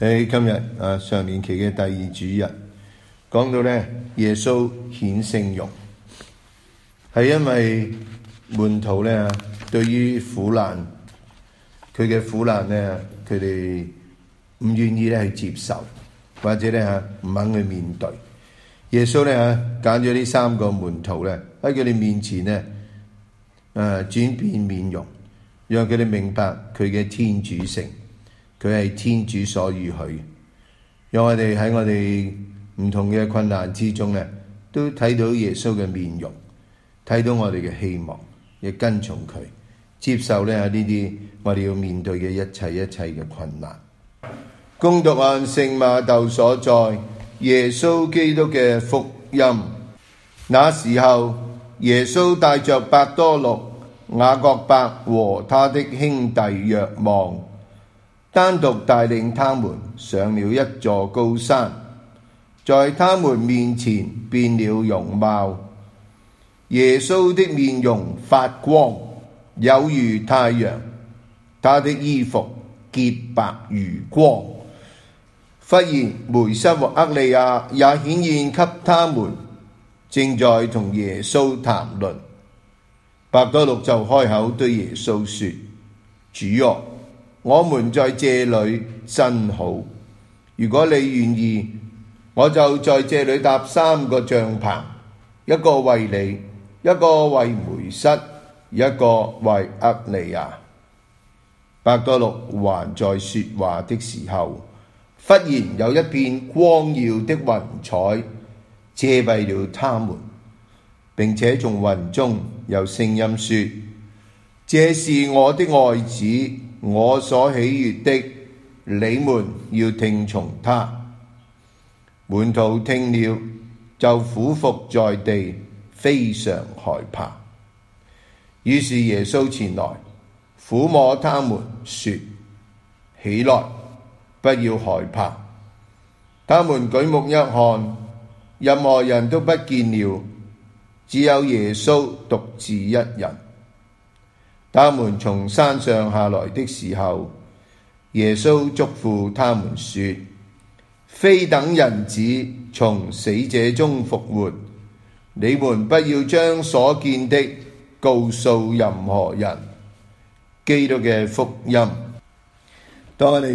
喺今日常年期嘅第二主日，講到咧耶穌顯聖容，係因為門徒咧對於苦難，佢嘅苦難咧，佢哋唔願意咧去接受，或者咧唔肯去面對。耶穌咧揀咗呢三個門徒咧喺佢哋面前咧轉變面容，讓佢哋明白佢嘅天主性。佢係天主所預許，讓我哋喺我哋唔同嘅困難之中咧，都睇到耶穌嘅面容，睇到我哋嘅希望，亦跟從佢，接受呢啲我哋要面對嘅一切嘅困難。恭讀按聖瑪竇所載耶穌基督嘅福音。那時候，耶穌帶着伯多祿、雅各伯和他的兄弟若望，單獨帶領他們上了一座高山，在他們面前變了容貌。耶穌的面容發光，有如太陽，他的衣服潔白如光。忽然梅瑟和厄利亞也顯現給他們，正在同耶穌談論。伯多祿就開口對耶穌說：主啊，我們在這裏真好，如果你願意，我就在這裏搭3個帳棚，一個為你，一個為梅瑟，一個為厄利亞。伯多祿還在說話的時候，忽然有一片光耀的雲彩遮蔽了他們，並且從雲中有聲音說：這是我的愛子，我所喜悅的，你們要聽從他。門徒聽了就俯伏在地，非常害怕。於是耶穌前來撫摸他們，說：起來，不要害怕。他們舉目一看，任何人都不見了，只有耶穌獨自一人。他們從山上下來的時候，耶穌囑咐他們說：非等人子從死者中復活，你們不要將所見的告訴任何人。基督嘅福音。當我哋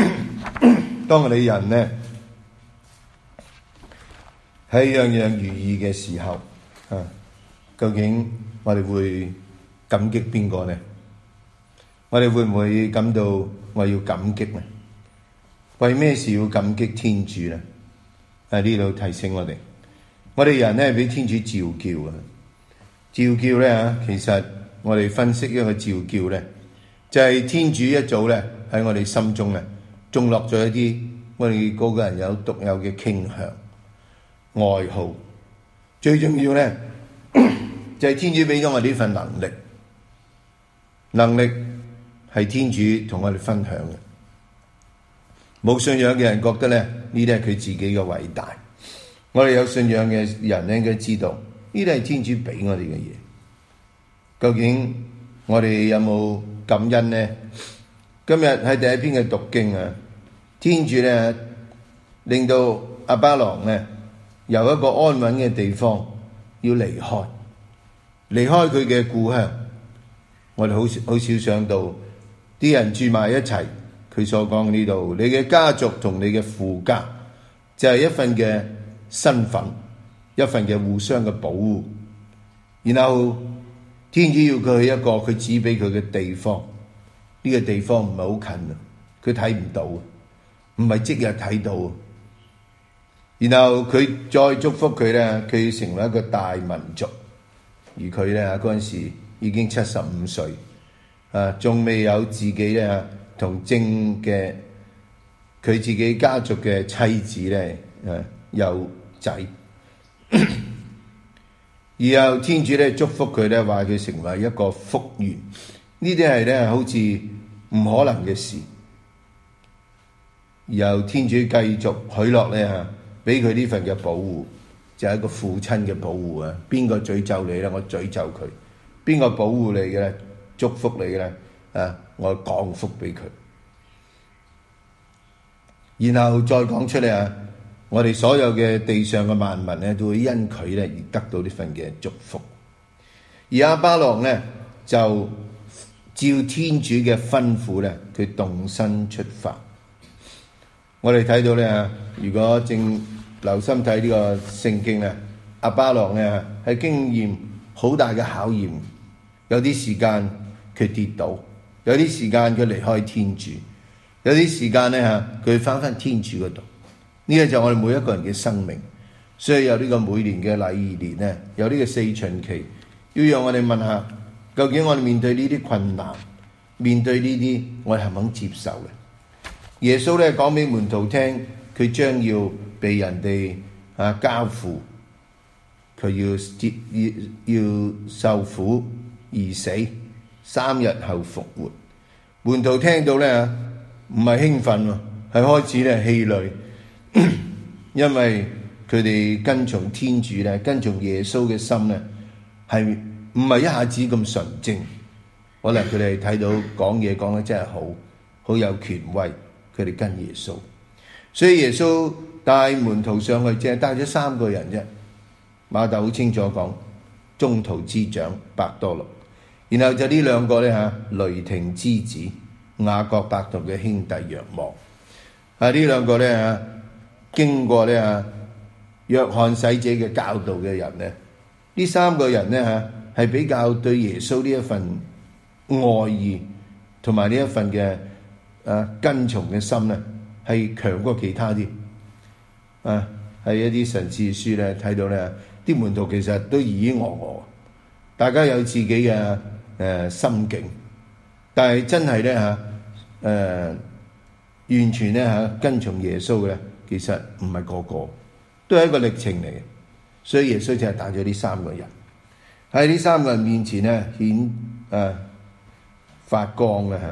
人呢喺樣樣如意嘅時候，究竟我哋會感激邊個呢？我哋會唔會感到我要感激呢？為咩事要感激天主呢？呢度提醒我哋人呢俾天主召叫啊！召叫呢，其實我哋分析一個召叫呢，就係天主一早呢喺我哋心中呢種落咗一啲我哋個個人有獨有嘅傾向、愛好。最重要呢，就係天主俾咗我哋呢份能力係天主同我哋分享嘅。冇信仰嘅人覺得呢啲係佢自己嘅偉大。我哋有信仰嘅人應該知道，呢啲係天主俾我哋嘅嘢。究竟我哋有冇感恩呢？今日喺第一篇嘅讀經啊，天主呢令到亞巴郎呢由一個安穩嘅地方要離開佢嘅故鄉。我哋好少想到啲人住埋一齊，佢所講呢度，你嘅家族同你嘅父家就係一份嘅身份，一份嘅互相嘅保護。然後天主要佢去一個佢指俾佢嘅地方，呢個地方唔係好近啊，佢睇唔到，唔係即日睇到。然後佢再祝福佢咧，佢要成為一個大民族。而佢咧嗰陣時已經75歲，仲未有自己咧同正嘅佢自己家族嘅妻子咧有仔。然後天主咧祝福佢咧，話佢成為一個福源。呢啲係咧好似唔可能嘅事。然後天主繼續許諾咧俾佢呢份嘅保護，就係一個父親嘅保護啊！邊個詛咒你咧，我詛咒佢；邊個保護你嘅咧，祝福你嘅咧，我降福俾佢。 然後再講出嚟我哋所有嘅地上嘅萬民咧，都會因佢咧而得到呢份嘅祝福。而亞巴郎咧就照天主嘅吩咐咧，佢動身出發。我哋睇到咧，如果正留心睇呢個聖經咧，亞巴郎咧係經驗好大嘅考驗，有啲時間佢跌倒，有啲時間佢離開天主，有啲時間咧佢翻天主嗰度。呢個就係我哋每一個人嘅生命，所以有呢個每年嘅禮儀年咧，有呢個四旬期，要讓我哋問下，究竟我哋面對呢啲困難，面對呢啲，我哋係咪肯接受嘅？耶穌咧講俾門徒聽，佢將要被人哋交付，佢要受苦而死，3日後復活。門徒聽到咧唔係興奮喎，係開始咧氣餒。因為佢哋跟從天主咧，跟從耶穌嘅心咧，係唔係一下子咁純正？可能佢哋睇到講嘢講得真係好有權威，佢哋跟耶穌。所以耶穌帶門徒上去，淨係帶咗3個人啫。馬竇好清楚講，宗徒之長伯多祿，然後就呢2個咧雷霆之子雅各伯同嘅兄弟若望。呢2個咧經過咧約翰洗者嘅教導嘅人咧，呢3個人咧係比較對耶穌呢一份愛意同埋呢一份嘅跟從嘅心咧，係強過其他啲。係一啲神志書咧睇到咧，啲門徒其實都疑疑愕愕，大家有自己嘅心境，但係真係咧完全咧跟從耶穌嘅咧，其實唔係個個，都係一個歷程嚟嘅。所以耶穌就係帶咗呢3個人喺呢3個人面前咧顯發光嘅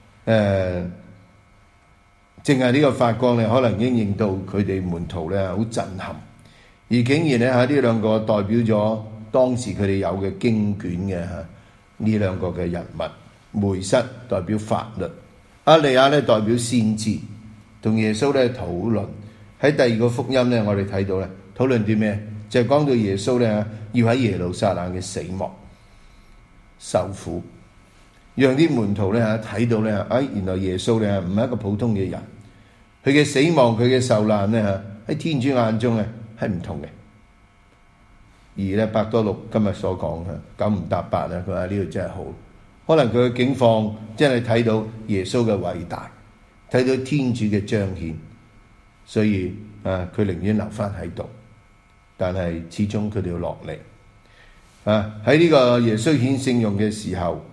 淨係呢個發光咧，可能已經令到佢哋門徒咧好震撼，而竟然咧呢2個代表咗當時佢哋有嘅經卷嘅呢2個嘅人物，梅瑟代表法律，阿利亞咧代表先知，同耶穌咧討論。喺第2個福音咧，我哋睇到咧討論啲咩？就係講到耶穌咧要喺耶路撒冷嘅死亡受苦，讓啲門徒咧睇到咧，原來耶穌咧唔係一個普通嘅人，佢嘅死亡佢嘅受難咧喺天主眼中咧係唔同嘅。而咧伯多祿今日所講嘅9唔搭8咧，佢話呢度真係好，可能佢嘅境況真係睇到耶穌嘅偉大，睇到天主嘅彰顯。所以佢寧願留翻喺度，但係始終佢哋要落嚟。喺呢個耶穌顯聖容嘅時候，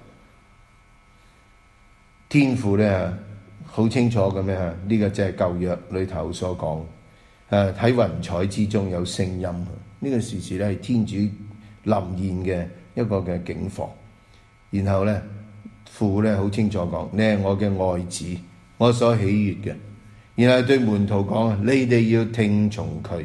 天父咧好清楚咁樣，呢個就係舊約裏頭所講，喺雲彩之中有聲音，呢個時時咧係天主臨現嘅一個嘅景況。然後咧父咧好清楚講，你係我嘅愛子，我所喜悅嘅。然後對門徒講，你哋要聽從佢。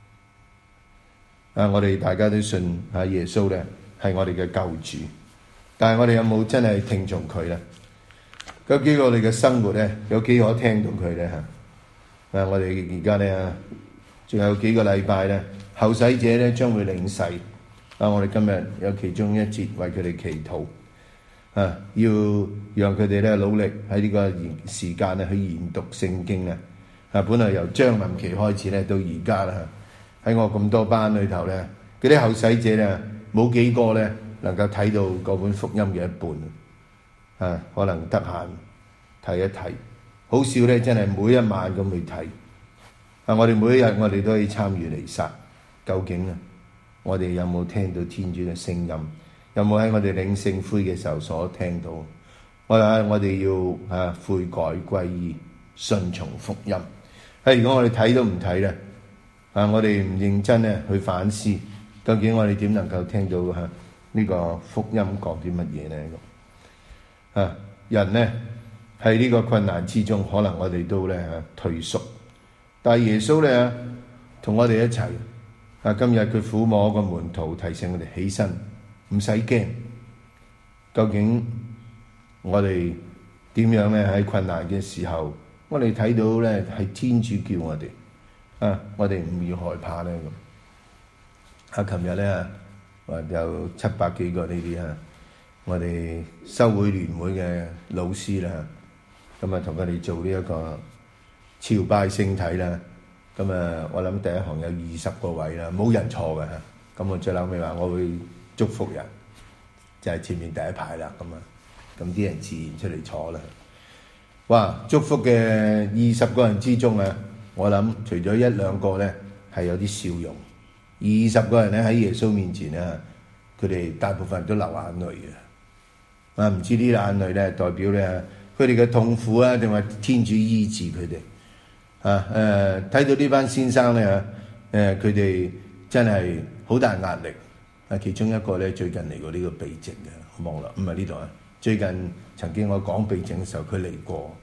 我哋大家都信耶穌咧係我哋嘅救主，但係我哋有冇真係聽從佢咧？究竟我哋嘅生活咧有幾可聽到佢咧？我哋而家咧仲有幾個禮拜咧，後洗者咧將會領洗。我哋今日有其中一節為佢哋祈禱。要讓佢哋咧努力喺呢個時間咧去研讀聖經啊！本來由將臨期開始咧，到而家啦，喺我咁多班裏頭咧，嗰啲後洗者咧冇幾個咧能夠睇到嗰本福音嘅一半。可能得閒睇一睇，好少咧真係每一晚咁去睇。我哋每一日我哋都可以參與彌撒，究竟我哋有冇聽到天主嘅聲音？有冇喺我哋領聖灰嘅時候所聽到？我哋要悔改歸依，順從福音。如果我哋睇都唔睇咧，我哋唔認真咧去反思，究竟我哋點能夠聽到呢個福音講啲乜嘢咧？人咧喺呢個困難之中，可能我哋都咧退縮，但係耶穌咧同我哋一齊。今日佢撫摸個門徒，提醒我哋起身。唔使驚，究竟我哋點樣咧喺困難嘅時候， 我哋睇到咧係天主叫我哋我哋唔要害怕咧咁。琴日咧有700幾個呢啲我哋修會聯會嘅老師啦，咁同佢哋做呢一個朝拜聖體啦。咁我諗第一行有20個位啦，冇人坐嘅。咁我最後尾話我會祝福人，就係前面第一排啦。咁啲人自然出嚟坐啦。哇！祝福嘅20個人之中我諗除咗1、2個咧係有啲笑容，20個人咧喺耶穌面前佢哋大部分人都流眼淚嘅。唔知啲眼淚咧代表咧佢哋嘅痛苦定係天主醫治佢哋。睇到呢班先生咧佢哋真係好大壓力。其中一個咧最近嚟過呢個避靜嘅，我忘啦，唔係呢度最近曾經我講避靜嘅時候，佢嚟過。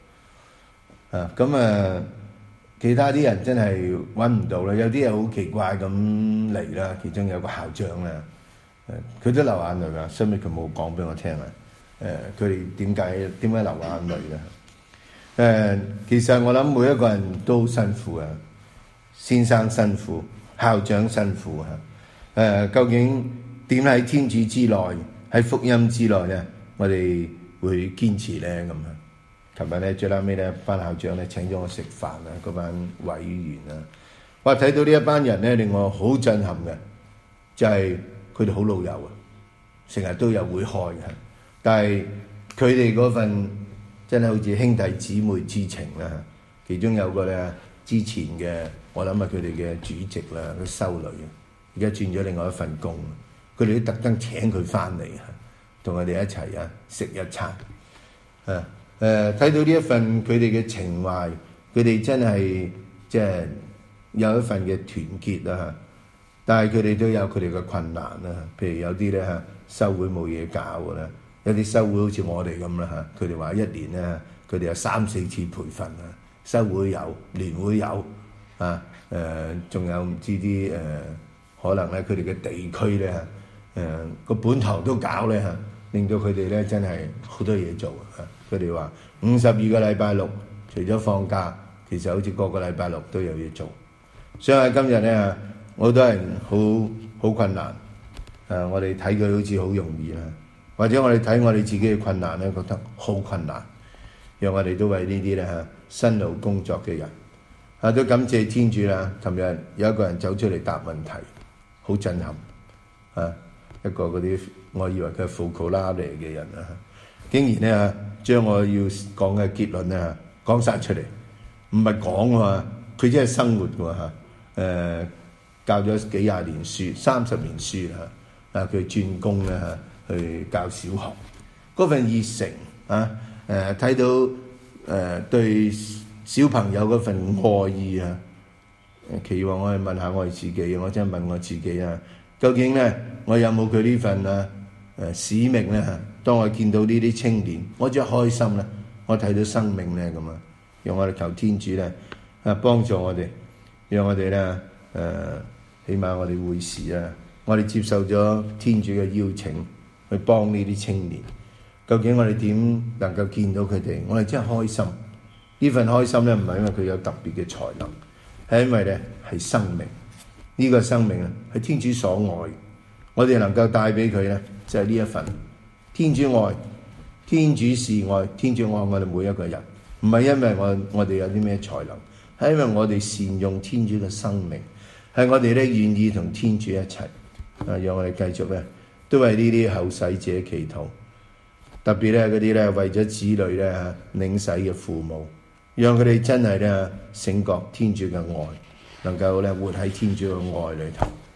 其他啲人真係揾唔到啦，有啲人好奇怪咁嚟啦。其中有個校長啦，佢都流眼淚㗎，所以佢冇講俾我聽佢哋點解流眼淚咧？其實我諗每一個人都好辛苦先生辛苦，校長辛苦究竟點喺天主之內，喺福音之內咧，我哋會堅持咧咁琴日咧最後尾咧，班校長咧請咗我食飯嗰班委員我睇到呢一班人咧令我好震撼嘅，就係佢哋好老友成日都有會開嘅，但係佢哋嗰份真係好似兄弟姊妹之情啦。其中有個咧之前嘅，我諗佢哋嘅主席啦，個修女而家轉咗另外一份工，佢哋都特登請佢翻嚟同我哋一齊食一餐睇到呢一份佢哋嘅情懷，佢哋真係即係有一份嘅團結啦。但係佢哋都有佢哋嘅困難啦。譬如有啲咧修會冇嘢搞㗎啦，有啲修會好似我哋咁啦佢哋話一年咧，佢哋有3、4次培訓修會有，聯會有仲有唔知啲可能咧佢哋嘅地區咧個本堂都搞咧令到佢哋咧真係好多嘢做佢哋話52個禮拜六，除咗放假，其實好似個個禮拜六都有嘢做。所以喺今日咧，好多人好困難我哋睇佢好似好容易或者我哋睇我哋自己嘅困難咧，覺得好困難。讓我哋都為呢啲咧辛勞工作嘅人都感謝天主啦。琴日有一個人走出嚟答問題，好震撼一個嗰啲我以為佢係富庫拉嚟嘅人竟然咧將我要講嘅結論咧講晒出嚟，唔係講佢真係生活嘅教咗幾廿年書，30年書佢轉工咧去教小學，嗰份熱誠睇到對小朋友嗰份愛意期望我去問下我哋自己，我真係問我自己究竟咧我有冇佢呢份使命咧？當我見到呢啲青年，我真係開心啦！我睇到生命咧咁讓我哋求天主咧幫助我哋，讓我哋咧起碼我哋會士我哋接受咗天主嘅邀請去幫呢啲青年。究竟我哋點能夠見到佢哋？我哋真係開心。呢份開心咧唔係因為佢有特別嘅才能，係因為咧係生命。呢個生命係天主所愛，我哋能夠帶俾佢咧就係呢一份天主愛。天主是愛，天主愛我哋每一個人，唔係因為我哋有啲咩才能，係因為我哋善用天主嘅生命，係我哋咧願意同天主一齊讓我哋繼續咧都為呢啲後世者祈禱。特別咧嗰啲咧為咗子女咧領洗嘅父母，讓佢哋真係咧醒覺天主嘅愛，能夠咧活喺天主嘅愛裏頭。